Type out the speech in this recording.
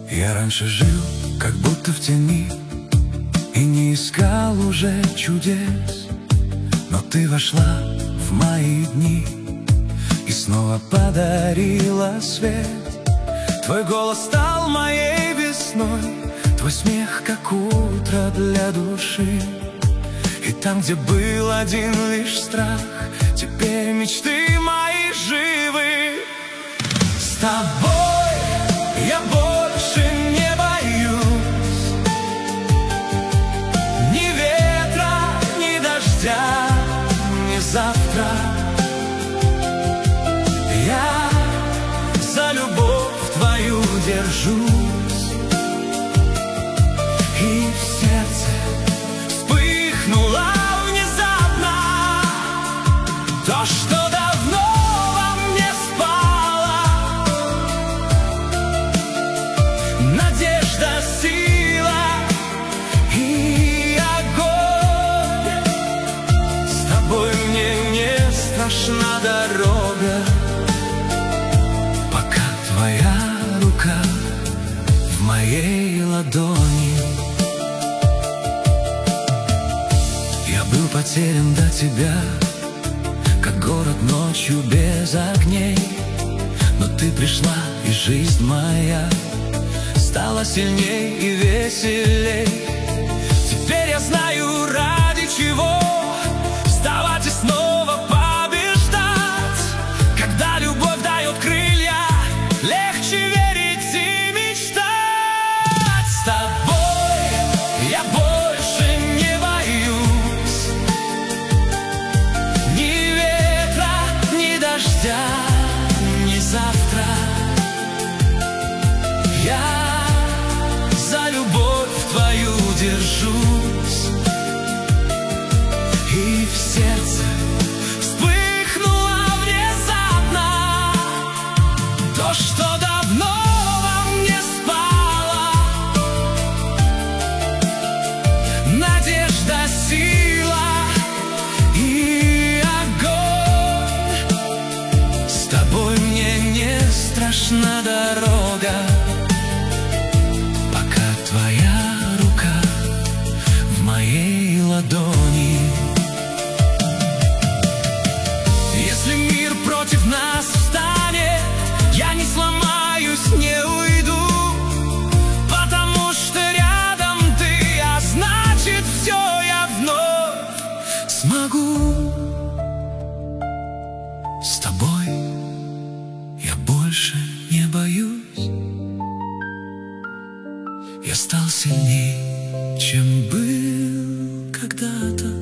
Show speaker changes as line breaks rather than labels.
Я раньше жил, как будто в тени, и не искал уже чудес. Но ты вошла в мои дни и снова подарила свет. Твой голос стал моей весной, твой смех, как утро для души. И там, где был один лишь страх, теперь мечты мои живы. С тобой я больше не боюсь ни ветра, ни дождя, ни завтра. Я за любовь твою держусь, и в сердце вспыхнуло внезапно то, что давно во мне спало. Надежда, сила и огонь. С тобой мне не страшна дорога, пока твоя рука в моей ладони. Я был потерян до тебя, как город ночью без огней. Но ты пришла, и жизнь моя стала сильней и веселей. Теперь я знаю, ради чего вставать и снова побеждать. Когда любовь дает крылья, легче верить и мечтать. С тобой я больше не боюсь ни ветра, ни дождя, ни завтра. Я за любовь твою держусь, и в сердце вспыхнуло внезапно то, что давно во мне спало. Надежда, сила и огонь. С тобой мне не страшна дорога, пока твоя рука в моей ладони. Если мир против нас встанет, я не сломаюсь, не уйду, потому что рядом ты, а значит, все я вновь смогу. С тобой я больше не боюсь. Я стал сильней, чем был когда-то.